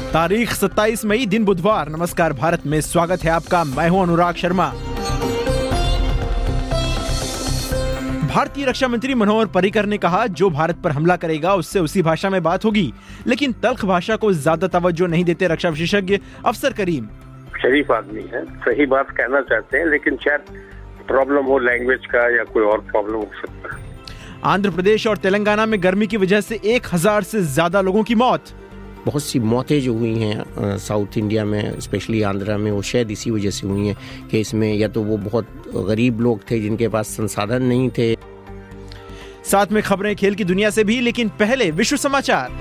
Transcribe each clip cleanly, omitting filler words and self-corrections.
तारीख 27 मई, दिन बुधवार। नमस्कार भारत में स्वागत है आपका। मैं हूं अनुराग शर्मा। भारतीय रक्षा मंत्री मनोहर पर्रिकर ने कहा, जो भारत पर हमला करेगा उससे उसी भाषा में बात होगी, लेकिन तल्ख भाषा को ज्यादा तवज्जो नहीं देते रक्षा विशेषज्ञ अफसर करीम। शरीफ आदमी है, सही बात कहना चाहते हैं, लेकिन शायद प्रॉब्लम हो लैंग्वेज का या कोई और प्रॉब्लम हो सकता है। आंध्र प्रदेश और तेलंगाना में गर्मी की वजह से 1000 से ज्यादा लोगों की मौत। बहुत सी मौतें जो हुई हैं साउथ इंडिया में, स्पेशली आंध्रा में, वो शायद इसी वजह से हुई हैं कि इसमें या तो वो बहुत गरीब लोग थे जिनके पास संसाधन नहीं थे। साथ में खबरें खेल की दुनिया से भी, लेकिन पहले विश्व समाचार।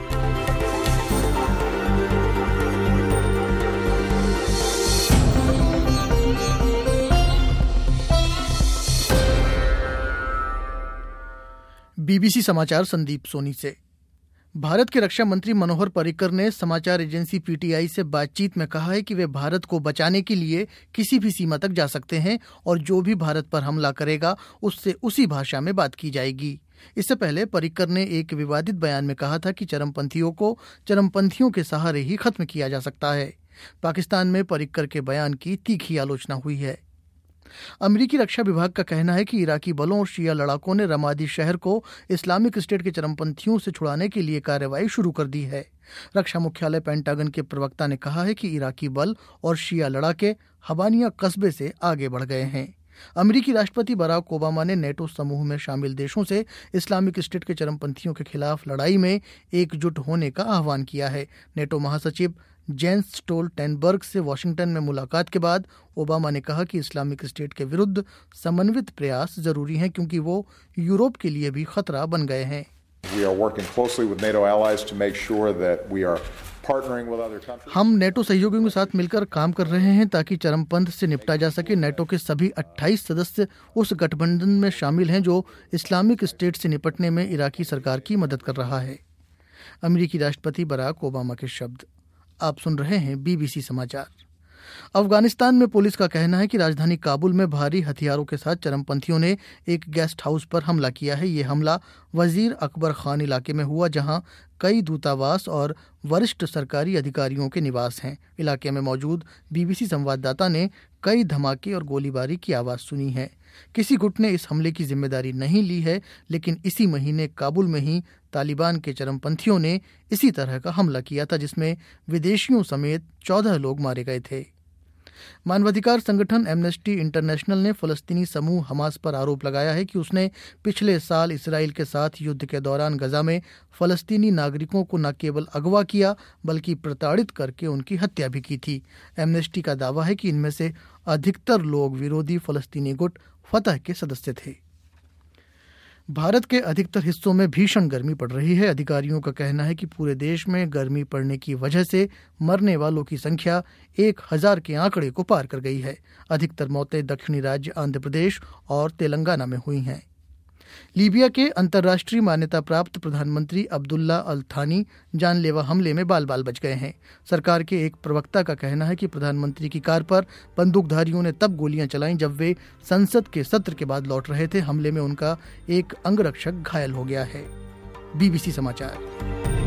बीबीसी समाचार संदीप सोनी से। भारत के रक्षा मंत्री मनोहर पर्रिकर ने समाचार एजेंसी पीटीआई से बातचीत में कहा है कि वे भारत को बचाने के लिए किसी भी सीमा तक जा सकते हैं और जो भी भारत पर हमला करेगा उससे उसी भाषा में बात की जाएगी। इससे पहले पर्रिकर ने एक विवादित बयान में कहा था कि चरमपंथियों को चरमपंथियों के सहारे ही खत्म किया जा सकता है। पाकिस्तान में पर्रिकर के बयान की तीखी आलोचना हुई है। अमेरिकी रक्षा विभाग का कहना है कि इराकी बलों और शिया लड़ाकों ने रमादी शहर को इस्लामिक स्टेट के चरमपंथियों से छुड़ाने के लिए कार्रवाई शुरू कर दी है। रक्षा मुख्यालय पेंटागन के प्रवक्ता ने कहा है कि इराकी बल और शिया लड़ाके हबानिया कस्बे से आगे बढ़ गए हैं। अमेरिकी राष्ट्रपति बराक ओबामा ने नेटो समूह में शामिल देशों से इस्लामिक स्टेट के चरमपंथियों के खिलाफ लड़ाई में एकजुट होने का आह्वान किया है। नेटो महासचिव जेंस स्टोल्टेनबर्ग से वाशिंगटन में मुलाकात के बाद ओबामा ने कहा कि इस्लामिक स्टेट के विरुद्ध समन्वित प्रयास जरूरी हैं क्योंकि वो यूरोप के लिए भी खतरा बन गए हैं। हम नेटो सहयोगियों के साथ मिलकर काम कर रहे हैं ताकि चरमपंथ से निपटा जा सके। नेटो के सभी 28 सदस्य उस गठबंधन में शामिल हैं जो इस्लामिक स्टेट से निपटने में इराकी सरकार की मदद कर रहा है। अमेरिकी राष्ट्रपति बराक ओबामा के शब्द। आप सुन रहे हैं बीबीसी समाचार। अफगानिस्तान में पुलिस का कहना है कि राजधानी काबुल में भारी हथियारों के साथ चरमपंथियों ने एक गेस्ट हाउस पर हमला किया है। ये हमला वजीर अकबर खान इलाके में हुआ, जहां कई दूतावास और वरिष्ठ सरकारी अधिकारियों के निवास हैं। इलाके में मौजूद बीबीसी संवाददाता ने कई धमाके और गोलीबारी की आवाज़ सुनी है। किसी गुट ने इस हमले की जिम्मेदारी नहीं ली है, लेकिन इसी महीने काबुल में ही तालिबान के चरमपंथियों ने इसी तरह का हमला किया था, जिसमें विदेशियों समेत 14 लोग मारे गए थे। मानवाधिकार संगठन एमनेस्टी इंटरनेशनल ने फलस्तीनी समूह हमास पर आरोप लगाया है कि उसने पिछले साल इसराइल के साथ युद्ध के दौरान गजा में फलस्तीनी नागरिकों को न केवल अगवा किया बल्कि प्रताड़ित करके उनकी हत्या भी की थी। एमनेस्टी का दावा है कि इनमें से अधिकतर लोग विरोधी फलस्तीनी गुट फतह के सदस्य थे। भारत के अधिकतर हिस्सों में भीषण गर्मी पड़ रही है। अधिकारियों का कहना है कि पूरे देश में गर्मी पड़ने की वजह से मरने वालों की संख्या 1000 के आंकड़े को पार कर गई है। अधिकतर मौतें दक्षिणी राज्य आंध्र प्रदेश और तेलंगाना में हुई हैं। लीबिया के अंतर्राष्ट्रीय मान्यता प्राप्त प्रधानमंत्री अब्दुल्ला अल थानी जानलेवा हमले में बाल बाल बच गए हैं। सरकार के एक प्रवक्ता का कहना है कि प्रधानमंत्री की कार पर बंदूकधारियों ने तब गोलियां चलाईं जब वे संसद के सत्र के बाद लौट रहे थे। हमले में उनका एक अंगरक्षक घायल हो गया है। बीबीसी समाचार।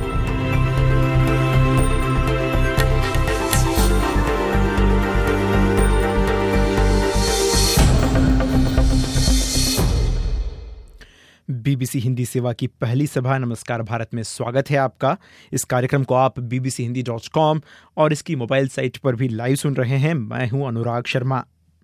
बीबीसी हिंदी सेवा की पहली सभा नमस्कार भारत में स्वागत है आपका। इस कार्यक्रम को आप bbchindi.com और इसकी मोबाइल साइट पर भी लाइव सुन रहे हैं। मैं हूं अनुराग शर्मा।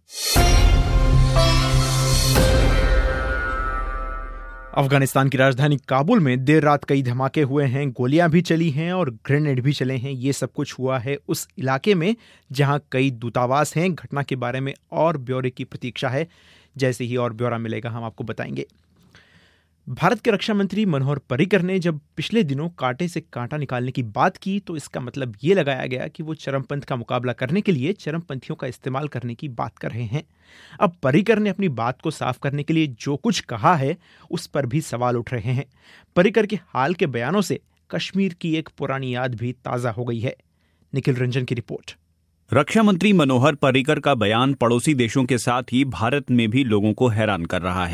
अफगानिस्तान की राजधानी काबुल में देर रात कई धमाके हुए हैं, गोलियां भी चली हैं और ग्रेनेड भी चले हैं। ये सब कुछ हुआ है उस इलाके में जहां कई दूतावास हैं। घटना के बारे में और ब्यौरे की प्रतीक्षा है। जैसे ही और ब्यौरा मिलेगा हम आपको बताएंगे। भारत के रक्षा मंत्री मनोहर पर्रिकर ने जब पिछले दिनों कांटे से कांटा निकालने की बात की तो इसका मतलब ये लगाया गया कि वो चरमपंथ का मुकाबला करने के लिए चरमपंथियों का इस्तेमाल करने की बात कर रहे हैं। अब पर्रिकर ने अपनी बात को साफ करने के लिए जो कुछ कहा है उस पर भी सवाल उठ रहे हैं। पर्रिकर के हाल के बयानों से कश्मीर की एक पुरानी याद भी ताजा हो गई है। निखिल रंजन की रिपोर्ट। रक्षा मंत्री मनोहर पर्रिकर का बयान पड़ोसी देशों के साथ ही भारत में भी लोगों को हैरान कर रहा है।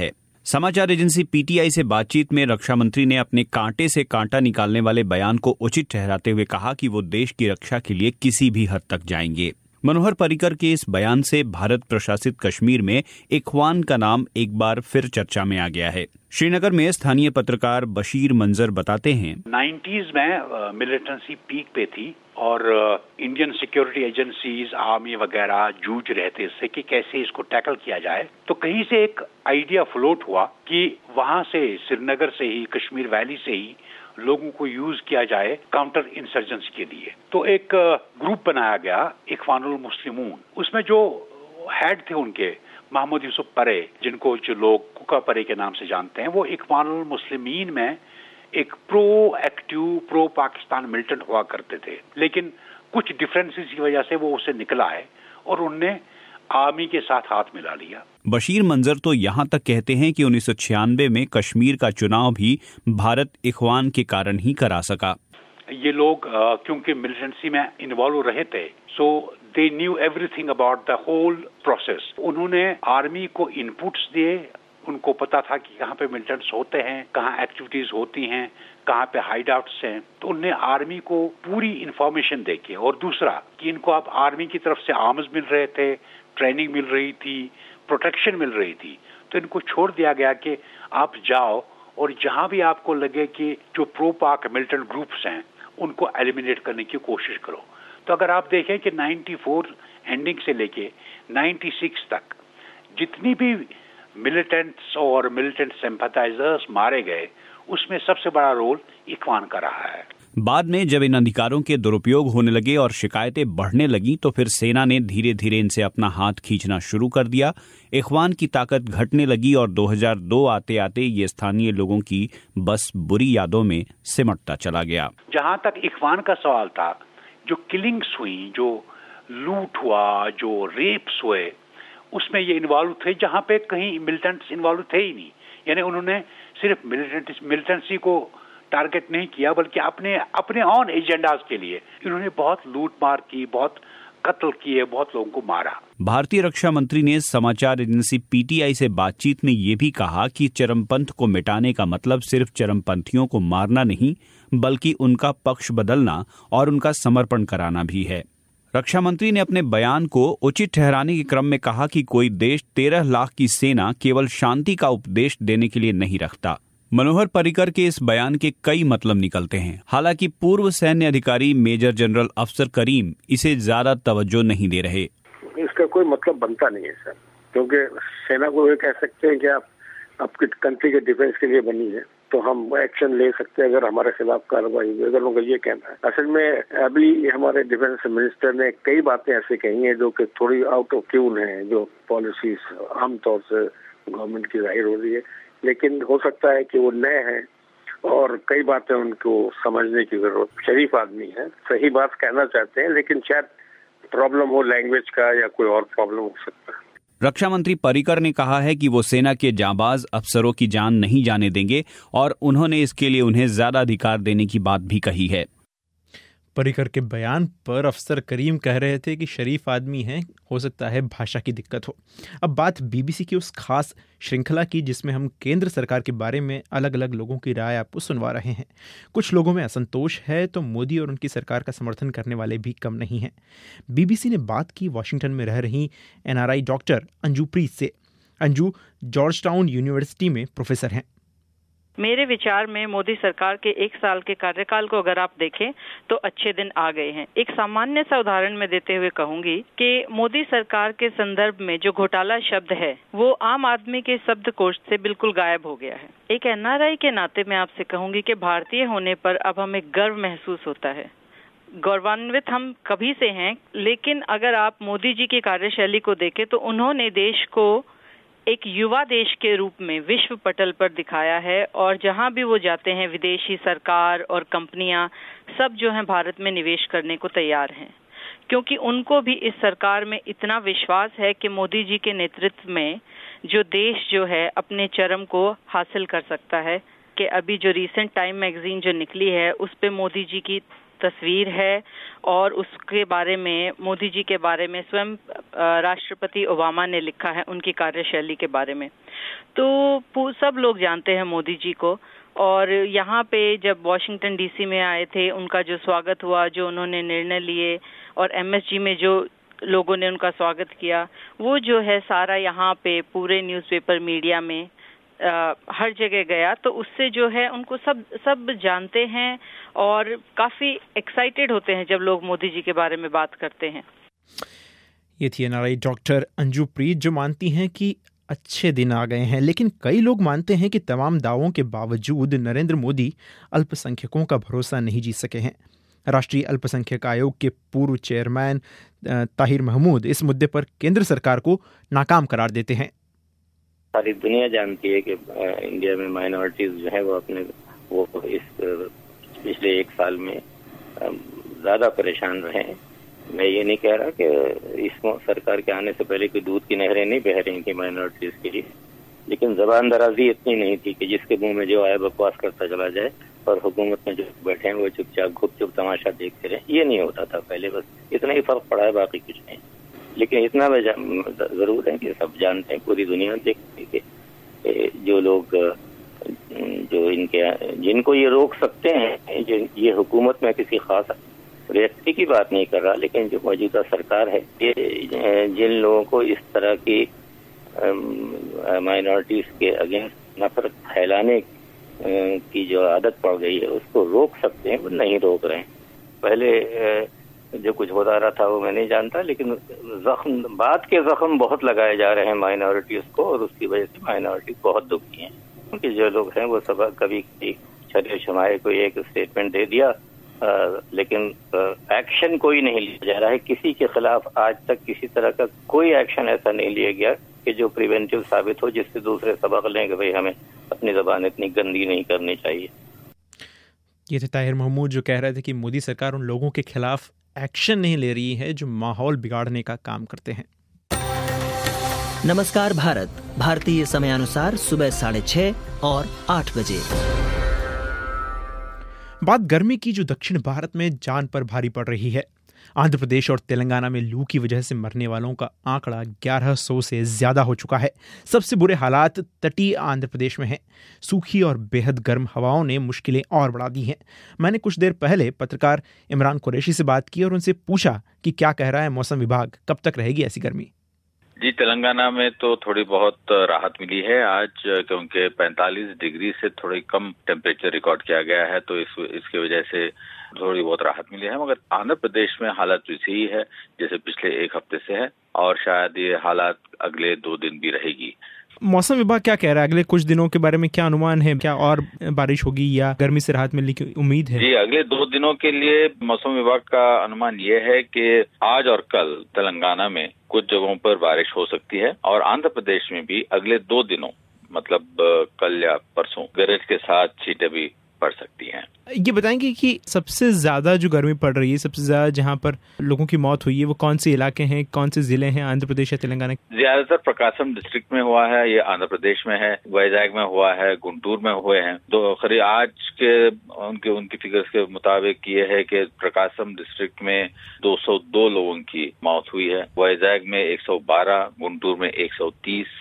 समाचार एजेंसी पीटीआई से बातचीत में रक्षा मंत्री ने अपने कांटे से कांटा निकालने वाले बयान को उचित ठहराते हुए कहा कि वो देश की रक्षा के लिए किसी भी हद तक जाएंगे। मनोहर पर्रिकर के इस बयान से भारत प्रशासित कश्मीर में इख्वान का नाम एक बार फिर चर्चा में आ गया है। श्रीनगर में स्थानीय पत्रकार बशीर मंजर बताते हैं, 90s में मिलिटेंसी पीक पे थी और इंडियन सिक्योरिटी एजेंसीज, आर्मी वगैरह जूझ रहे थे इससे कि कैसे इसको टैकल किया जाए। तो कहीं से एक आइडिया फ्लोट हुआ कि वहां से, श्रीनगर से ही, कश्मीर वैली से ही लोगों को यूज किया जाए काउंटर इंसर्जेंसी के लिए। तो एक ग्रुप बनाया गया, इख्वानुल मुस्लिमून। उसमें जो हेड थे उनके महमूद यूसुफ परे, जिनको जो लोग कुका परे के नाम से जानते हैं, वो इख्वानुल मुस्लिमीन में एक pro active, pro Pakistan militant हुआ करते थे। लेकिन कुछ डिफरेंसेस की वजह से वो उससे निकला है और उनने आर्मी के साथ हाथ मिला लिया। बशीर मंजर तो यहाँ तक कहते हैं कि 1996 में कश्मीर का चुनाव भी भारत इख्वान के कारण ही करा सका। ये लोग क्योंकि मिलिटेंसी में इन्वॉल्व रहे थे, so they knew everything about the whole process. उन्होंने आर्मी को इनपुट्स दिए, उनको पता था कि कहाँ पे मिलिटेंट्स होते हैं, कहाँ एक्टिविटीज होती हैं, कहाँ पे हाइड आउट्स हैं। तो उनने आर्मी को पूरी इंफॉर्मेशन देके, और दूसरा कि इनको अब आर्मी की तरफ से आर्म्स मिल रहे थे, ट्रेनिंग मिल रही थी, प्रोटेक्शन मिल रही थी, तो इनको छोड़ दिया गया कि आप जाओ और जहां भी आपको लगे कि जो प्रो पाक मिलिटेंट ग्रुप्स हैं उनको एलिमिनेट करने की कोशिश करो। तो अगर आप देखें कि 94 एंडिंग से लेके 96 तक जितनी भी मिलिटेंट्स और मिलिटेंट सिंपैथाइजर्स मारे गए, उसमें सबसे बड़ा रोल इख्वान का रहा है। बाद में जब इन अधिकारों के दुरुपयोग होने लगे और शिकायतें बढ़ने लगी तो फिर सेना ने धीरे धीरे इनसे अपना हाथ खींचना शुरू कर दिया। इख्वान की ताकत घटने लगी और 2002 आते आते ये स्थानीय लोगों की बस बुरी यादों में सिमटता चला गया। जहां तक इख्वान का सवाल था, जो किलिंग्स हुई, जो लूट हुआ, जो रेप्स हुए, उसमें ये इन्वॉल्व थे जहां पे कहीं मिलिटेंट्स इन्वॉल्व थे ही नहीं। यानी उन्होंने सिर्फ मिलिटेंसी को टारगेट नहीं किया, बल्कि अपने ऑन एजेंडाज के लिए इन्होंने बहुत लूट मार की, बहुत कत्ल किए, बहुत लोगों को मारा। भारतीय रक्षा मंत्री ने समाचार एजेंसी पीटीआई से बातचीत में ये भी कहा कि चरमपंथ को मिटाने का मतलब सिर्फ चरमपंथियों को मारना नहीं, बल्कि उनका पक्ष बदलना और उनका समर्पण कराना भी है। रक्षा मंत्री ने अपने बयान को उचित ठहराने के क्रम में कहा कि कोई देश 13 लाख की सेना केवल शांति का उपदेश देने के लिए नहीं रखता। मनोहर पर्रिकर के इस बयान के कई मतलब निकलते हैं। हालांकि पूर्व सैन्य अधिकारी मेजर जनरल अफसर करीम इसे ज्यादा तवज्जो नहीं दे रहे। इसका कोई मतलब बनता नहीं है सर, क्योंकि सेना को ये कह सकते हैं कि आप आपकी कंट्री के डिफेंस के लिए बनी है तो हम एक्शन ले सकते हैं अगर हमारे खिलाफ कार्रवाई हुई, अगर उनका ये कहना है। असल में अभी हमारे डिफेंस मिनिस्टर ने कई बातें ऐसी कही हैं जो कि थोड़ी आउट ऑफ ट्यून है, जो पॉलिसीज आमतौर से गवर्नमेंट की जाहिर हो रही है, लेकिन हो सकता है कि वो नए हैं और कई बातें उनको समझने की जरूरत। शरीफ आदमी है, सही बात कहना चाहते हैं, लेकिन शायद प्रॉब्लम हो लैंग्वेज का या कोई और प्रॉब्लम हो सकता है। रक्षा मंत्री पर्रिकर ने कहा है कि वो सेना के जांबाज अफसरों की जान नहीं जाने देंगे और उन्होंने इसके लिए उन्हें ज्यादा अधिकार देने की बात भी कही है। पर्रिकर के बयान पर अफसर करीम कह रहे थे कि शरीफ आदमी हैं, हो सकता है भाषा की दिक्कत हो। अब बात बीबीसी की उस खास श्रृंखला की जिसमें हम केंद्र सरकार के बारे में अलग अलग लोगों की राय आपको सुनवा रहे हैं। कुछ लोगों में असंतोष है तो मोदी और उनकी सरकार का समर्थन करने वाले भी कम नहीं हैं। बीबीसी ने बात की वॉशिंगटन में रह रही एनआरआई डॉक्टर अंजू प्रीत से। अंजू जॉर्ज टाउन यूनिवर्सिटी में प्रोफेसर हैं। मेरे विचार में मोदी सरकार के 1 साल के कार्यकाल को अगर आप देखें तो अच्छे दिन आ गए हैं। एक सामान्य सा उदाहरण मैं देते हुए कहूंगी कि मोदी सरकार के संदर्भ में जो घोटाला शब्द है वो आम आदमी के शब्दकोश से बिल्कुल गायब हो गया है। एक एनआरआई के नाते मैं आपसे कहूंगी कि भारतीय होने पर अब हमें गर्व महसूस होता है। गौरवान्वित हम कभी से हैं, लेकिन अगर आप मोदी जी की कार्यशैली को देखें तो उन्होंने देश को एक युवा देश के रूप में विश्व पटल पर दिखाया है और जहां भी वो जाते हैं विदेशी सरकार और कंपनियां सब जो हैं भारत में निवेश करने को तैयार हैं, क्योंकि उनको भी इस सरकार में इतना विश्वास है कि मोदी जी के नेतृत्व में जो देश जो है अपने चरम को हासिल कर सकता है। कि अभी जो रीसेंट टाइम मैगजीन जो निकली है उस पे मोदी जी की तस्वीर है और उसके बारे में, मोदी जी के बारे में स्वयं राष्ट्रपति ओबामा ने लिखा है उनकी कार्यशैली के बारे में। तो सब लोग जानते हैं मोदी जी को, और यहाँ पे जब वॉशिंगटन डीसी में आए थे, उनका जो स्वागत हुआ, जो उन्होंने निर्णय लिए, और एमएसजी में जो लोगों ने उनका स्वागत किया, वो जो है सारा यहाँ पे पूरे न्यूज़पेपर मीडिया में हर जगह गया। तो उससे जो है उनको सब जानते हैं और काफी एक्साइटेड होते हैं जब लोग मोदी जी के बारे में बात करते हैं। ये थी एनआरआई डॉक्टर अंजू प्रीत, जो मानती हैं कि अच्छे दिन आ गए हैं, लेकिन कई लोग मानते हैं कि तमाम दावों के बावजूद नरेंद्र मोदी अल्पसंख्यकों का भरोसा नहीं जीत सके हैं। राष्ट्रीय अल्पसंख्यक आयोग के पूर्व चेयरमैन ताहिर महमूद इस मुद्दे पर केंद्र सरकार को नाकाम करार देते हैं। सारी दुनिया जानती है कि इंडिया में माइनॉरिटीज जो है वो इस पिछले 1 साल में ज्यादा परेशान रहे हैं। मैं ये नहीं कह रहा कि इस सरकार के आने से पहले कोई दूध की नहरें नहीं बह रही थी माइनॉरिटीज के लिए, लेकिन जबान दराजी इतनी नहीं थी कि जिसके मुंह में जो आए बकवास करता चला जाए और हुकूमत में जो बैठे हैं वो चुपचाप गुपचुप तमाशा देखते रहे। ये नहीं होता था पहले, बस इतना ही फर्क पड़ा है, बाकी कुछ नहीं। लेकिन इतना जरूर है कि सब जानते हैं, पूरी दुनिया देखती है कि जो लोग जिनको ये रोक सकते हैं, ये हुकूमत में किसी खास व्यक्ति की बात नहीं कर रहा, लेकिन जो मौजूदा सरकार है, ये जिन लोगों को इस तरह की माइनॉरिटीज के अगेंस्ट नफरत फैलाने की जो आदत पड़ गई है, उसको रोक सकते हैं, वो नहीं रोक रहे हैं। पहले जो कुछ होता रहा था वो मैं नहीं जानता, लेकिन बात के जख्म बहुत लगाए जा रहे हैं माइनॉरिटीज को, और उसकी वजह से माइनॉरिटीज बहुत दुखी हैं। क्योंकि जो लोग हैं वो सब कभी शरीर शमाए को एक स्टेटमेंट दे दिया, लेकिन एक्शन कोई नहीं लिया जा रहा है किसी के खिलाफ। आज तक किसी तरह का कोई एक्शन ऐसा नहीं लिया गया कि जो प्रिवेंटिव साबित हो, जिससे दूसरे सबक लें कि भाई हमें अपनी ज़बान इतनी गंदी नहीं करनी चाहिए। ये थे ताहिर महमूद, जो कह रहे थे कि मोदी सरकार उन लोगों के खिलाफ एक्शन नहीं ले रही है जो माहौल बिगाड़ने का काम करते हैं। नमस्कार भारत, भारतीय समयानुसार सुबह 6:30 और 8 बजे। बात गर्मी की, जो दक्षिण भारत में जान पर भारी पड़ रही है। आंध्र प्रदेश और तेलंगाना में लू की वजह से मरने वालों का आंकड़ा 1100 से ज्यादा हो चुका है। सबसे बुरे हालात तटीय आंध्र प्रदेश में हैं। सूखी और बेहद गर्म हवाओं ने मुश्किलें और बढ़ा दी हैं। मैंने कुछ देर पहले पत्रकार इमरान कुरैशी से बात की और उनसे पूछा कि क्या कह रहा है मौसम विभाग, कब तक रहेगी ऐसी गर्मी। जी, तेलंगाना में तो थोड़ी बहुत राहत मिली है आज, क्योंकि 45 डिग्री से थोड़ी कम टेम्परेचर रिकॉर्ड किया गया है, तो इसकी वजह से थोड़ी बहुत राहत मिली है। मगर आंध्र प्रदेश में हालत वैसी ही है जैसे पिछले 1 हफ्ते से है, और शायद ये हालात अगले 2 दिन भी रहेगी। मौसम विभाग क्या कह रहा है, अगले कुछ दिनों के बारे में क्या अनुमान है? क्या और बारिश होगी या गर्मी से राहत मिलने की उम्मीद है? जी, अगले 2 दिनों के लिए मौसम विभाग का अनुमान ये है कि आज और कल तेलंगाना में कुछ जगहों पर बारिश हो सकती है, और आंध्र प्रदेश में भी अगले 2 दिनों मतलब कल या परसों गरज के साथ छींटें भी पड़ सकती हैं। ये बताएंगे कि सबसे ज्यादा जो गर्मी पड़ रही है, सबसे ज्यादा जहाँ पर लोगों की मौत हुई है, वो कौन से इलाके हैं, कौन से जिले हैं आंध्र प्रदेश या तेलंगाना? ज्यादातर प्रकाशम डिस्ट्रिक्ट में हुआ है, ये आंध्र प्रदेश में है, वैजाग में हुआ है, गुंटूर में हुए हैं। तो खरी आज के उनकी फिगर्स के मुताबिक ये है कि प्रकाशम डिस्ट्रिक्ट में 202 लोगों की मौत हुई है, वैजाग में 112, गुंटूर में 130।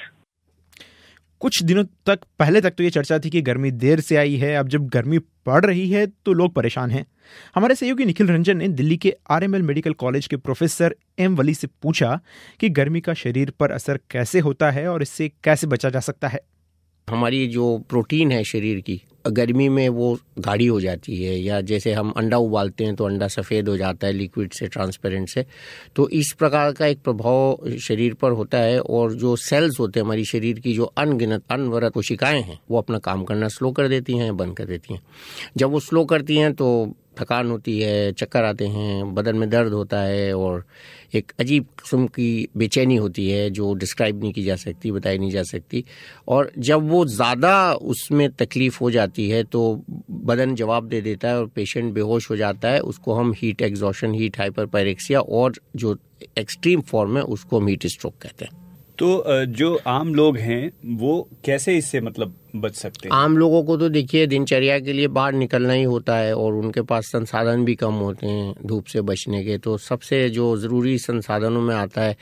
कुछ दिनों तक पहले तक तो ये चर्चा थी कि गर्मी देर से आई है, अब जब गर्मी पड़ रही है तो लोग परेशान हैं। हमारे सहयोगी निखिल रंजन ने दिल्ली के आरएमएल मेडिकल कॉलेज के प्रोफेसर एम वली से पूछा कि गर्मी का शरीर पर असर कैसे होता है और इससे कैसे बचा जा सकता है। हमारी जो प्रोटीन है शरीर की, गर्मी में वो गाढ़ी हो जाती है, या जैसे हम अंडा उबालते हैं तो अंडा सफ़ेद हो जाता है लिक्विड से, ट्रांसपेरेंट से। तो इस प्रकार का एक प्रभाव शरीर पर होता है, और जो सेल्स होते हैं हमारी शरीर की, जो अनवरत कोशिकाएं हैं, वो अपना काम करना स्लो कर देती हैं, बंद कर देती हैं। जब वो स्लो करती हैं तो थकान होती है, चक्कर आते हैं, बदन में दर्द होता है, और एक अजीब किस्म की बेचैनी होती है जो डिस्क्राइब नहीं की जा सकती, बताई नहीं जा सकती। और जब वो ज़्यादा उसमें तकलीफ़ हो जाती है तो बदन जवाब दे देता है और पेशेंट बेहोश हो जाता है। उसको हम हीट एग्जॉशन, हीट हाइपरपायरेक्सिया, और जो एक्सट्रीम फॉर्म है उसको हम हीट स्ट्रोक कहते हैं। तो जो आम लोग हैं वो कैसे इससे मतलब बच सकते हैं? आम लोगों को तो देखिए दिनचर्या के लिए बाहर निकलना ही होता है और उनके पास संसाधन भी कम होते हैं धूप से बचने के। तो सबसे जो ज़रूरी संसाधनों में आता है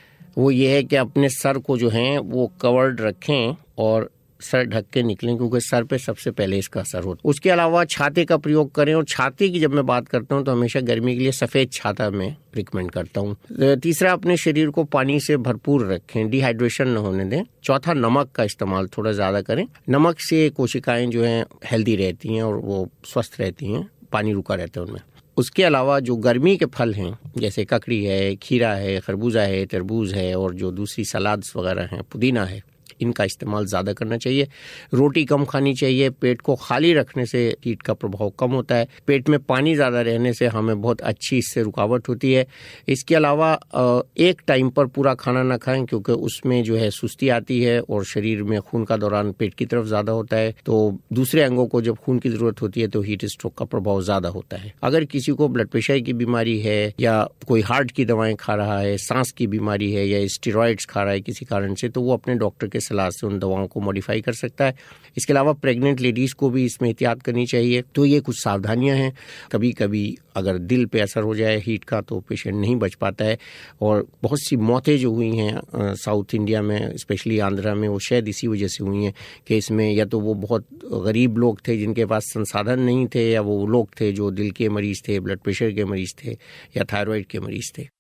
वो ये है कि अपने सर को जो है वो कवर्ड रखें और सर ढक के निकलें, क्योंकि सर पे सबसे पहले इसका असर होता है। उसके अलावा छाते का प्रयोग करें, और छाते की जब मैं बात करता हूं तो हमेशा गर्मी के लिए सफ़ेद छाता मैं रिकमेंड करता हूं। तीसरा, अपने शरीर को पानी से भरपूर रखें, डिहाइड्रेशन न होने दें। चौथा, नमक का इस्तेमाल थोड़ा ज़्यादा करें। नमक से कोशिकाएं जो हैं हेल्दी रहती हैं और वो स्वस्थ रहती हैं, पानी रुका रहता है उनमें। उसके अलावा जो गर्मी के फल हैं जैसे ककड़ी है, खीरा है, खरबूजा है, तरबूज है और जो दूसरी सलाद्स वगैरह हैं, पुदीना है, इनका इस्तेमाल ज़्यादा करना चाहिए। रोटी कम खानी चाहिए। पेट को खाली रखने से हीट का प्रभाव कम होता है। पेट में पानी ज़्यादा रहने से हमें बहुत अच्छी इससे रुकावट होती है। इसके अलावा एक टाइम पर पूरा खाना ना खाएं, क्योंकि उसमें जो है सुस्ती आती है और शरीर में खून का दौरान पेट की तरफ ज़्यादा होता है। तो दूसरे अंगों को जब खून की ज़रूरत होती है तो हीट स्ट्रोक का प्रभाव ज़्यादा होता है। अगर किसी को ब्लड प्रेशर की बीमारी है या कोई हार्ट की दवाएं खा रहा है, सांस की बीमारी है या स्टेरॉइड्स खा रहा है किसी कारण से, तो वो अपने डॉक्टर के सलाह से उन दवाओं को मॉडिफाई कर सकता है। इसके अलावा प्रेग्नेंट लेडीज को भी इसमें एहतियात करनी चाहिए। तो ये कुछ सावधानियां हैं। कभी कभी अगर दिल पे असर हो जाए हीट का तो पेशेंट नहीं बच पाता है, और बहुत सी मौतें जो हुई हैं साउथ इंडिया में, स्पेशली आंध्रा में, वो शायद इसी वजह से हुई हैं कि इसमें या तो वो बहुत गरीब लोग थे जिनके पास संसाधन नहीं थे, या वो लोग थे जो दिल के मरीज थे, ब्लड प्रेशर के मरीज थे या थायराइड के मरीज थे।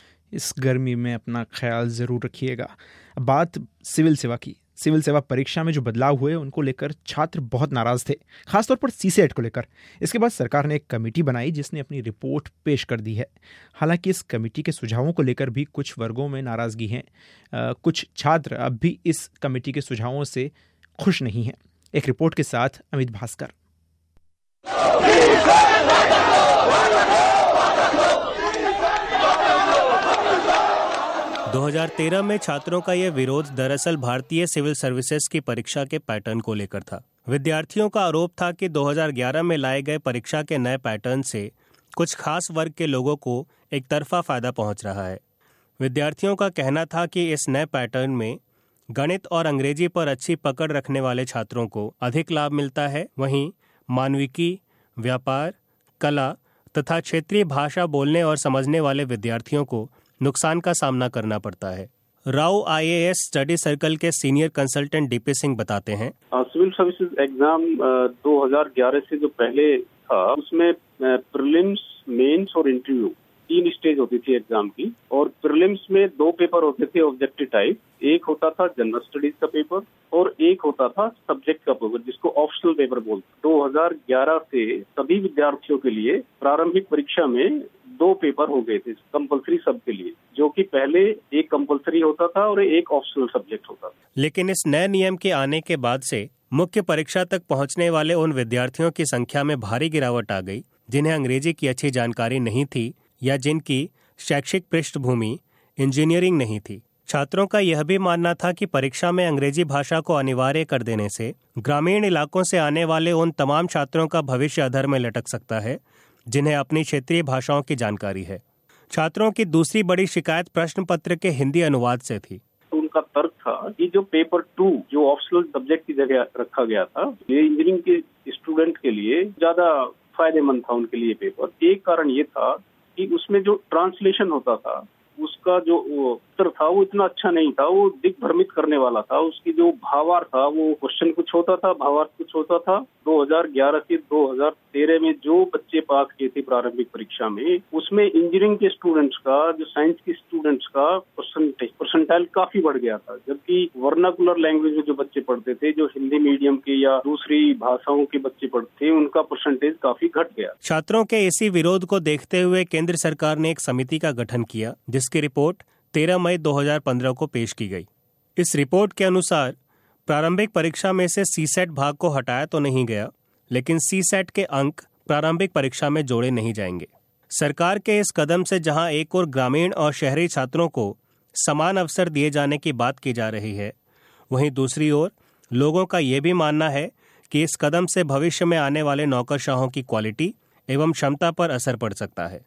इस गर्मी में अपना ख्याल ज़रूर रखिएगा। बात सिविल सेवा की। सिविल सेवा परीक्षा में जो बदलाव हुए उनको लेकर छात्र बहुत नाराज थे, खासतौर पर सीसेट को लेकर। इसके बाद सरकार ने एक कमेटी बनाई जिसने अपनी रिपोर्ट पेश कर दी है। हालांकि इस कमेटी के सुझावों को लेकर भी कुछ वर्गों में नाराजगी है। कुछ छात्र अब भी इस कमेटी के सुझावों से खुश नहीं हैं। एक रिपोर्ट के साथ अमित भास्कर। 2013 में छात्रों का यह विरोध दरअसल भारतीय सिविल सर्विसेज की परीक्षा के पैटर्न को लेकर था। विद्यार्थियों का आरोप था कि 2011 में लाए गए परीक्षा के नए पैटर्न से कुछ खास वर्ग के लोगों को एक तरफा फायदा पहुंच रहा है। विद्यार्थियों का कहना था कि इस नए पैटर्न में गणित और अंग्रेजी पर अच्छी पकड़ रखने वाले छात्रों को अधिक लाभ मिलता है, वहीं मानविकी, व्यापार, कला तथा क्षेत्रीय भाषा बोलने और समझने वाले विद्यार्थियों को नुकसान का सामना करना पड़ता है। राव IAS स्टडी सर्कल के सीनियर कंसल्टेंट डीपी सिंह बताते हैं, सिविल सर्विसेज एग्जाम 2011 से जो पहले था उसमें प्रीलिम्स, मेंस और इंटरव्यू 3 स्टेज होती थी एग्जाम की। और प्रीलिम्स में 2 पेपर होते थे ऑब्जेक्टिव टाइप। एक होता था जनरल स्टडीज का पेपर और एक होता था सब्जेक्ट का पेपर, जिसको ऑप्शनल पेपर बोलते। 2011 से सभी विद्यार्थियों के लिए प्रारंभिक परीक्षा में 2 पेपर हो गए थे कंपल्सरी सबके लिए, जो कि पहले एक कंपल्सरी होता था और एक ऑप्शनल सब्जेक्ट होता था। लेकिन इस नए नियम के आने के बाद से मुख्य परीक्षा तक पहुंचने वाले उन विद्यार्थियों की संख्या में भारी गिरावट आ गई जिन्हें अंग्रेजी की अच्छी जानकारी नहीं थी या जिनकी शैक्षिक पृष्ठभूमि इंजीनियरिंग नहीं थी। छात्रों का यह भी मानना था कि परीक्षा में अंग्रेजी भाषा को अनिवार्य कर देने से ग्रामीण इलाकों से आने वाले उन तमाम छात्रों का भविष्य अधर में लटक सकता है जिन्हें अपनी क्षेत्रीय भाषाओं की जानकारी है। छात्रों की दूसरी बड़ी शिकायत प्रश्न पत्र के हिंदी अनुवाद से थी। उनका तर्क था कि जो पेपर 2 जो ऑप्शनल सब्जेक्ट की जगह रखा गया था, ये इंजीनियरिंग के स्टूडेंट के लिए ज्यादा फायदेमंद था उनके लिए पेपर। एक कारण ये था कि उसमें जो ट्रांसलेशन होता था उसका जो उत्तर था वो इतना अच्छा नहीं था, वो दिग्भ्रमित करने वाला था। उसकी जो भावार्थ था, वो क्वेश्चन कुछ होता था, भावार्थ कुछ होता था। 2011 से 2013 में जो बच्चे पास किए थे प्रारंभिक परीक्षा में, उसमें इंजीनियरिंग के स्टूडेंट्स का, जो साइंस के स्टूडेंट्स का परसेंटाइल काफी बढ़ गया था। जबकि वर्नाकुलर लैंग्वेज में जो बच्चे पढ़ते थे, जो हिंदी मीडियम के या दूसरी भाषाओं के बच्चे पढ़ते थे, उनका परसेंटेज काफी घट गया। छात्रों के इसी विरोध को देखते हुए केंद्र सरकार ने एक समिति का गठन किया जिसकी रिपोर्ट 13 मई 2015 को पेश की गई। इस रिपोर्ट के अनुसार प्रारंभिक परीक्षा में से सीसेट भाग को हटाया तो नहीं गया, लेकिन सीसेट के अंक प्रारंभिक परीक्षा में जोड़े नहीं जाएंगे। सरकार के इस कदम से जहां एक और ग्रामीण और शहरी छात्रों को समान अवसर दिए जाने की बात की जा रही है, वहीं दूसरी ओर लोगों का ये भी मानना है कि इस कदम से भविष्य में आने वाले नौकरशाहों की क्वालिटी एवं क्षमता पर असर पड़ सकता है।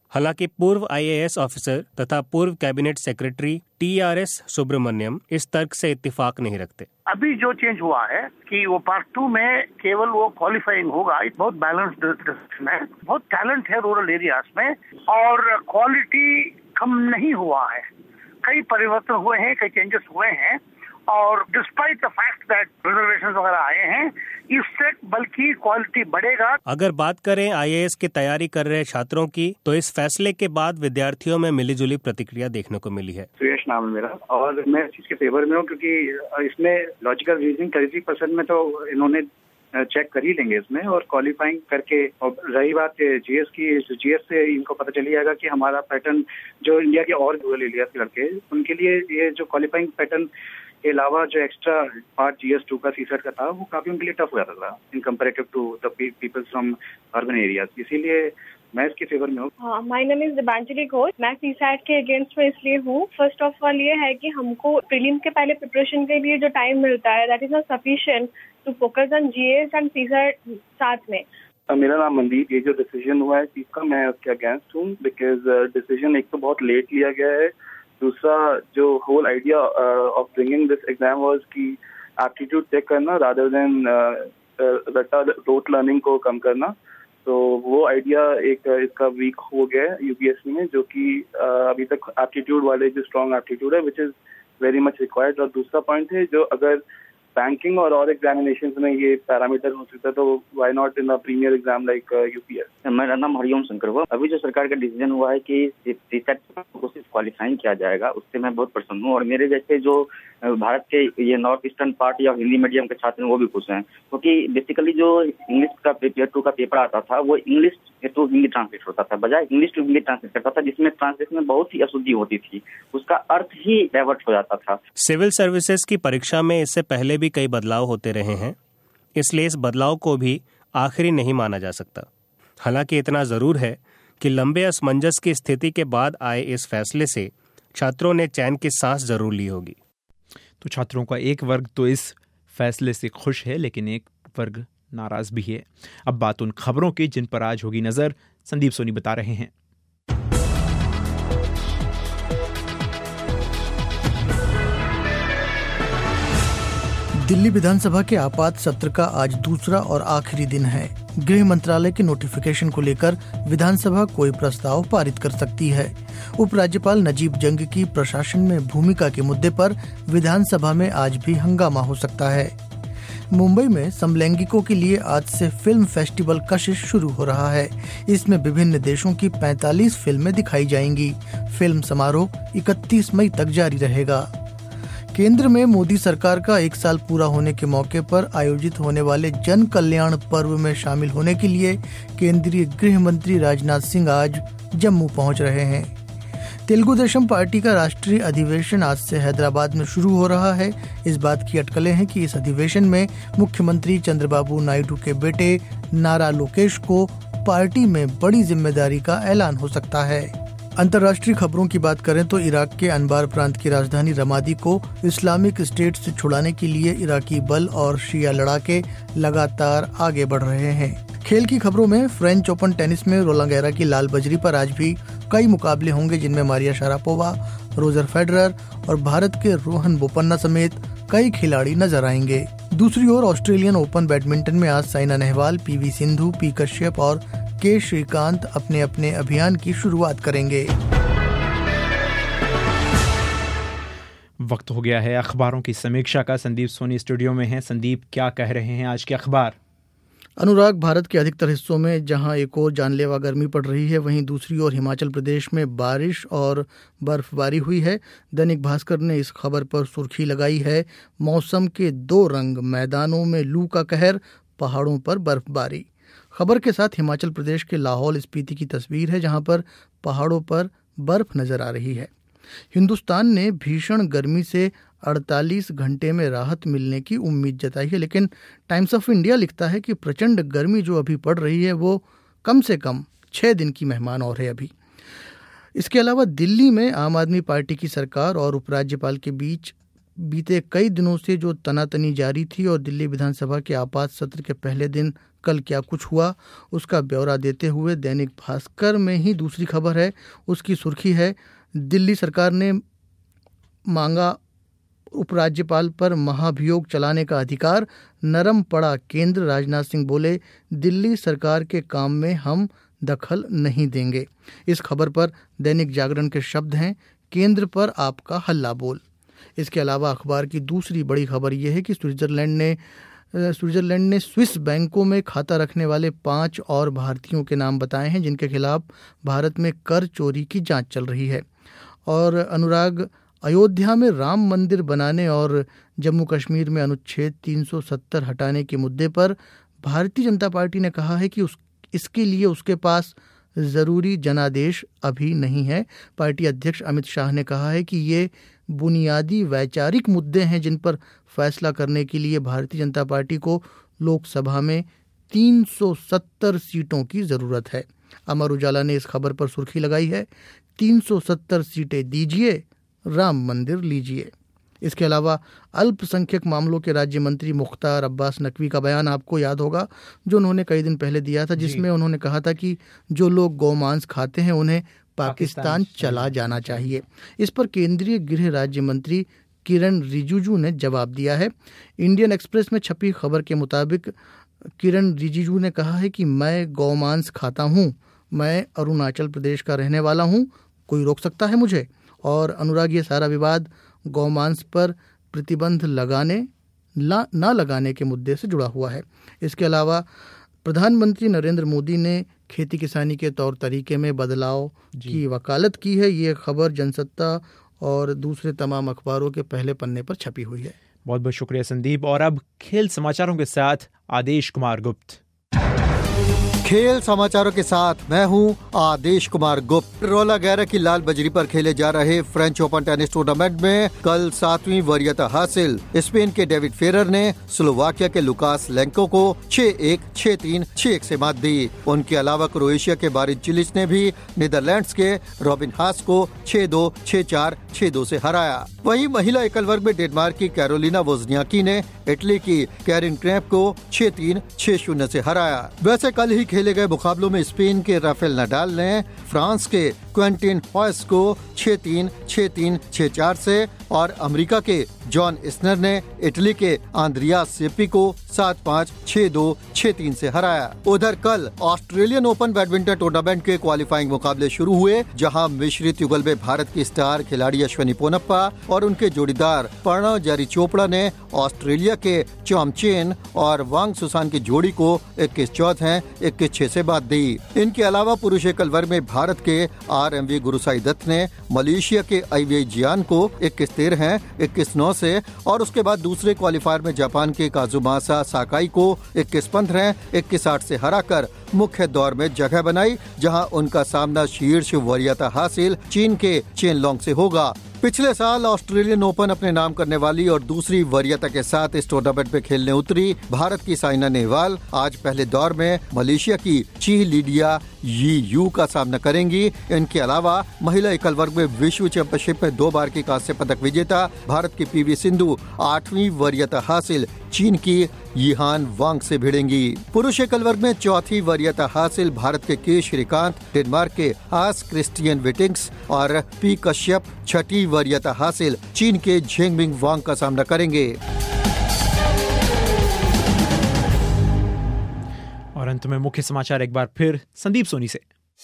हालांकि पूर्व IAS ऑफिसर तथा पूर्व कैबिनेट सेक्रेटरी TRS सुब्रमण्यम इस तर्क से इत्तेफाक नहीं रखते। अभी जो चेंज हुआ है कि वो पार्ट 2 में केवल वो क्वालिफाइंग होगा, बहुत बैलेंस्ड डिस्कशन है, बहुत टैलेंट है रूरल एरियाज में और क्वालिटी कम नहीं हुआ है। कई परिवर्तन हुए हैं, कई चेंजेस हुए हैं और despite the fact that reservations वगैरह आए हैं, इससे बल्कि क्वालिटी बढ़ेगा। अगर बात करें IAS की तैयारी कर रहे छात्रों की, तो इस फैसले के बाद विद्यार्थियों में मिलीजुली प्रतिक्रिया देखने को मिली है। सुयश नाम है मेरा और मैं इस चीज के फेवर में हूँ क्योंकि इसमें लॉजिकल रीजनिंग 33% में तो इन्होंने चेक कर ही लेंगे इसमें और क्वालिफाइंग करके। और रही बात GS की, GS से इनको पता चली जाएगा कि हमारा पैटर्न जो इंडिया के और रूरल एरिया के लड़के उनके लिए ये जो क्वालिफाइंग पैटर्न के अलावा जो एक्स्ट्रा पार्ट GS2 का CSAT का था वो काफी उनके लिए टफ हो जाता था in comparative to the people from urban areas. इसीलिए मैं इसके फेवर में हूँ। My name is Dibanjali Ghosh. मैं CSAT के अगेंस्ट में इसलिए हूँ, फर्स्ट ऑफ ऑल ये है कि हमको प्रीलिम्स के पहले प्रिपरेशन के लिए जो टाइम मिलता है that is not sufficient to focus on GS and CSAT साथ में। मेरा नाम मनदीप। ये जो डिसीजन हुआ है चीफ का, मैं उसके अगेंस्ट हूँ बिकॉज डिसीजन एक तो बहुत लेट लिया गया है, दूसरा जो whole idea of bringing this exam was कि एप्टीट्यूड चेक करना रादर देन रट्टा रोट लर्निंग को कम करना, तो वो आइडिया एक इसका वीक हो गया है UPSC में, जो कि अभी तक एप्टीट्यूड वाले जो स्ट्रॉन्ग एप्टीट्यूड है which is very much required. और दूसरा पॉइंट है जो अगर बैंकिंग और एग्जामिनेशंस में ये पैरामीटर हो सकता है तो why not in a premier exam like UPS। मेरा नाम हरिओम शंकर हुआ। अभी जो सरकार का डिसीजन हुआ है कि CSAT को सिर्फ क्वालिफाइंग किया जाएगा, उससे मैं बहुत प्रसन्न हूँ और मेरे जैसे जो भारत के ये नॉर्थ ईस्टर्न पार्ट या हिंदी मीडियम के छात्र हैं वो भी खुश हैं, क्योंकि बेसिकली जो इंग्लिश का पेपर 2 का पेपर आता था वो इंग्लिश टू हिंदी ट्रांसलेट होता था, बजाय इंग्लिश टू हिंदी ट्रांसलेट करता था, जिसमें ट्रांसलेशन में बहुत ही अशुद्धि होती थी, उसका अर्थ ही डाइवर्ट हो जाता था। सिविल सर्विसेज की परीक्षा में इससे पहले भी कई बदलाव होते रहे हैं, इसलिए इस बदलाव को भी आखिरी नहीं माना जा सकता। हालांकि इतना जरूर है कि लंबे असमंजस की स्थिति के बाद आए इस फैसले से छात्रों ने चैन की सांस जरूर ली होगी। तो छात्रों का एक वर्ग तो इस फैसले से खुश है, लेकिन एक वर्ग नाराज भी है। अब बात उन खबरों की जिन पर आज होगी नजर, संदीप सोनी बता रहे हैं। दिल्ली विधानसभा के आपात सत्र का आज दूसरा और आखिरी दिन है। गृह मंत्रालय के नोटिफिकेशन को लेकर विधानसभा कोई प्रस्ताव पारित कर सकती है। उपराज्यपाल नजीब जंग की प्रशासन में भूमिका के मुद्दे पर विधानसभा में आज भी हंगामा हो सकता है। मुंबई में समलैंगिकों के लिए आज से फिल्म फेस्टिवल कशिश शुरू हो रहा है। इसमें विभिन्न देशों की 45 फिल्में दिखाई जाएंगी। फिल्म समारोह 31 मई तक जारी रहेगा। केंद्र में मोदी सरकार का 1 साल पूरा होने के मौके पर आयोजित होने वाले जन कल्याण पर्व में शामिल होने के लिए केंद्रीय गृह मंत्री राजनाथ सिंह आज जम्मू पहुंच रहे हैं। तेलुगु देशम पार्टी का राष्ट्रीय अधिवेशन आज से हैदराबाद में शुरू हो रहा है। इस बात की अटकलें हैं कि इस अधिवेशन में मुख्यमंत्री चंद्रबाबू नायडू के बेटे नारा लोकेश को पार्टी में बड़ी जिम्मेदारी का ऐलान हो सकता है। अंतर्राष्ट्रीय खबरों की बात करें तो इराक के अनबार प्रांत की राजधानी रमादी को इस्लामिक स्टेट से छुड़ाने के लिए इराकी बल और शिया लड़ाके लगातार आगे बढ़ रहे हैं। खेल की खबरों में फ्रेंच ओपन टेनिस में रोलांड गैरोस की लाल बजरी पर आज भी कई मुकाबले होंगे, जिनमें मारिया शारापोवा, रोजर फेडरर और भारत के रोहन बोपन्ना समेत कई खिलाड़ी नजर आएंगे। दूसरी ओर ऑस्ट्रेलियन ओपन बैडमिंटन में आज साइना नेहवाल, PV सिंधु, P कश्यप और K श्रीकांत अपने अपने अभियान की शुरुआत करेंगे। वक्त हो गया है अखबारों की समीक्षा का। संदीप सोनी स्टूडियो में हैं। संदीप, क्या कह रहे हैं आज के अखबार? अनुराग, भारत के अधिकतर हिस्सों में जहां एक और जानलेवा गर्मी पड़ रही है, वहीं दूसरी ओर हिमाचल प्रदेश में बारिश और बर्फबारी हुई है। दैनिक भास्कर ने इस खबर पर सुर्खी लगाई है, मौसम के 2 रंग, मैदानों में लू का कहर, पहाड़ों पर बर्फबारी। खबर के साथ हिमाचल प्रदेश के लाहौल स्पीति की तस्वीर है, जहां पर पहाड़ों पर बर्फ नजर आ रही है। हिंदुस्तान ने भीषण गर्मी से 48 घंटे में राहत मिलने की उम्मीद जताई है, लेकिन टाइम्स ऑफ इंडिया लिखता है कि प्रचंड गर्मी जो अभी पड़ रही है वो कम से कम 6 दिन की मेहमान और है अभी। इसके अलावा दिल्ली में आम आदमी पार्टी की सरकार और उपराज्यपाल के बीच बीते कई दिनों से जो तनातनी जारी थी और दिल्ली विधानसभा के आपात सत्र के पहले दिन कल क्या कुछ हुआ उसका ब्यौरा देते हुए दैनिक भास्कर में ही दूसरी खबर है। उसकी सुर्खी है, दिल्ली सरकार ने मांगा उपराज्यपाल पर महाभियोग चलाने का अधिकार, नरम पड़ा केंद्र। राजनाथ सिंह बोले, दिल्ली सरकार के काम में हम दखल नहीं देंगे। इस खबर पर दैनिक जागरण के शब्द हैं, केंद्र पर आपका हल्ला बोल। इसके अलावा अखबार की दूसरी बड़ी खबर यह है कि स्विट्जरलैंड ने स्विस बैंकों में खाता रखने वाले 5 और भारतीयों के नाम बताए हैं जिनके खिलाफ भारत में कर चोरी की जांच चल रही है। और अनुराग, अयोध्या में राम मंदिर बनाने और जम्मू कश्मीर में अनुच्छेद 370 हटाने के मुद्दे पर भारतीय जनता पार्टी ने कहा है कि इसके लिए उसके पास ज़रूरी जनादेश अभी नहीं है। पार्टी अध्यक्ष अमित शाह ने कहा है कि ये बुनियादी वैचारिक मुद्दे हैं जिन पर फैसला करने के लिए भारतीय जनता पार्टी को लोकसभा में 370 सीटों की ज़रूरत है। अमर उजाला ने इस खबर पर सुर्खी लगाई है, 370 सीटें दीजिए, राम मंदिर लीजिए। इसके अलावा अल्पसंख्यक मामलों के राज्य मंत्री मुख्तार अब्बास नकवी का बयान आपको याद होगा, जो उन्होंने कई दिन पहले दिया था, जिसमें उन्होंने कहा था कि जो लोग गौमांस खाते हैं उन्हें पाकिस्तान चला जाना चाहिए। इस पर केंद्रीय गृह राज्य मंत्री किरण रिजिजू ने जवाब दिया है। इंडियन एक्सप्रेस में छपी खबर के मुताबिक किरण रिजिजू ने कहा है कि मैं गौमांस खाता हूँ, मैं अरुणाचल प्रदेश का रहने वाला हूँ, कोई रोक सकता है मुझे। और अनुराग, ये सारा विवाद गौमांस पर प्रतिबंध लगाने ना लगाने के मुद्दे से जुड़ा हुआ है। इसके अलावा प्रधानमंत्री नरेंद्र मोदी ने खेती किसानी के तौर तरीके में बदलाव की वकालत की है। ये खबर जनसत्ता और दूसरे तमाम अखबारों के पहले पन्ने पर छपी हुई है। बहुत बहुत शुक्रिया संदीप। और अब खेल समाचारों के साथ आदेश कुमार गुप्त। खेल समाचारों के साथ मैं हूं आदेश कुमार गुप्त। रोलांड गैरोस की लाल बजरी पर खेले जा रहे फ्रेंच ओपन टेनिस टूर्नामेंट में कल 7वीं वरीयता हासिल स्पेन के डेविड फेरर ने स्लोवाकिया के लुकास लेंको को 6-1, 6-3, 6-1 से मात दी। उनके अलावा क्रोएशिया के बारिस चिलिच ने भी नीदरलैंड्स के रॉबिन हास को 6-2, 6-4, 6-2 से हराया। वहीं महिला एकल वर्ग में डेनमार्क की कैरोलिना वोजनियाकी ने इटली की कैरिन क्रैप को 6-3, 6-0 से हराया। वैसे कल ही खेले गए मुकाबलों में स्पेन के राफेल नडाल ने फ्रांस के क्वेंटिन हॉयस को 6-3, 6-3, 6-4 से और अमेरिका के जॉन इस्नर ने इटली के आंद्रिया सेप्पी को 7-5, 6-2, 6-3 से हराया। उधर कल ऑस्ट्रेलियन ओपन बैडमिंटन टूर्नामेंट के क्वालिफाइंग मुकाबले शुरू हुए, जहां मिश्रित युगल में भारत की स्टार खिलाड़ी अश्विनी पोनप्पा और उनके जोड़ीदार प्रणव जेरी चोपड़ा ने ऑस्ट्रेलिया के चॉमचेन और वांग सुसान की जोड़ी को 21-14, 21-6 से बात दी। इनके अलावा पुरुष एकल वर्ग में भारत के RMV गुरुसाई दत्त ने मलेशिया के आईवे जियान को 21-13, 21-9 से और उसके बाद दूसरे क्वालिफायर में जापान के काजुमासा साकाई को 21-15, 21-8 से हराकर मुख्य दौर में जगह बनाई, जहां उनका सामना शीर्ष वरीयता हासिल चीन के चेन लॉन्ग से होगा। पिछले साल ऑस्ट्रेलियन ओपन अपने नाम करने वाली और दूसरी वरीयता के साथ इस टूर्नामेंट में खेलने उतरी भारत की साइना नेहवाल आज पहले दौर में मलेशिया की ची लिडिया यू का सामना करेंगी। इनके अलावा महिला एकल वर्ग में विश्व चैंपियनशिप में 2 बार की कांस्य पदक विजेता भारत की PV सिंधु 8वीं वरीयता हासिल चीन की यिहान वांग से भिड़ेंगी। पुरुष एकल वर्ग में 4थी वरीयता हासिल भारत के श्रीकांत डेनमार्क के हास क्रिस्टियन विटिंग्स और P कश्यप 6ठी वरीयता हासिल चीन के झेंगमिंग वांग का सामना करेंगे। और अंत में मुख्य समाचार एक बार फिर संदीप सोनी से।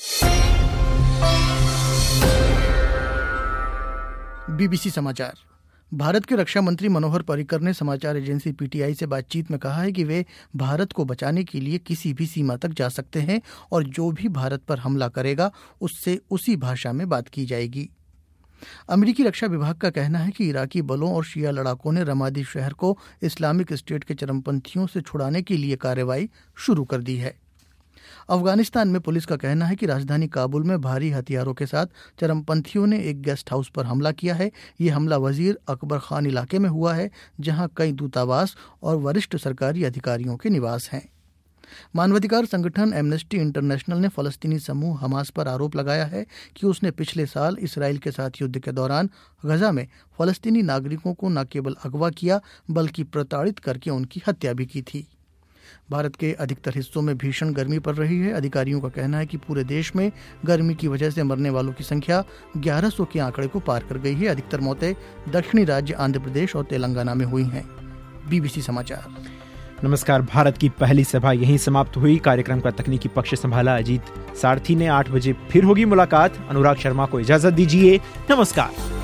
BBC समाचार। भारत के रक्षा मंत्री मनोहर पर्रिकर ने समाचार एजेंसी PTI से बातचीत में कहा है कि वे भारत को बचाने के लिए किसी भी सीमा तक जा सकते हैं और जो भी भारत पर हमला करेगा उससे उसी भाषा में बात की जाएगी। अमेरिकी रक्षा विभाग का कहना है कि इराकी बलों और शिया लड़ाकों ने रमादी शहर को इस्लामिक स्टेट के चरमपंथियों से छुड़ाने के लिए कार्रवाई शुरू कर दी है। अफगानिस्तान में पुलिस का कहना है कि राजधानी काबुल में भारी हथियारों के साथ चरमपंथियों ने एक गेस्ट हाउस पर हमला किया है। ये हमला वजीर अकबर खान इलाके में हुआ है, जहां कई दूतावास और वरिष्ठ सरकारी अधिकारियों के निवास हैं। मानवाधिकार संगठन एमनेस्टी इंटरनेशनल ने फलस्तीनी समूह हमास पर आरोप लगाया है कि उसने पिछले साल इसराइल के साथ युद्ध के दौरान गजा में फलस्तीनी नागरिकों को न केवल अगवा किया बल्कि प्रताड़ित करके उनकी हत्या भी की थी। भारत के अधिकतर हिस्सों में भीषण गर्मी पड़ रही है। अधिकारियों का कहना है कि पूरे देश में गर्मी की वजह से मरने वालों की संख्या 1100 के आंकड़े को पार कर गई है। अधिकतर मौतें दक्षिणी राज्य आंध्र प्रदेश और तेलंगाना में हुई हैं। BBC समाचार। नमस्कार। भारत की पहली सभा यहीं समाप्त हुई। कार्यक्रम का तकनीकी पक्ष संभाला अजीत सारथी ने। 8 बजे फिर होगी मुलाकात। अनुराग शर्मा को इजाजत दीजिए। नमस्कार।